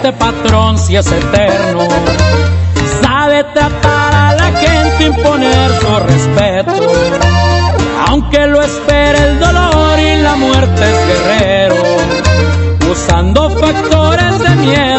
ese patrón si es eterno. Sabe tratar a la gente, imponer su respeto, aunque lo espere el dolor y la muerte es guerrero, usando factores de miedo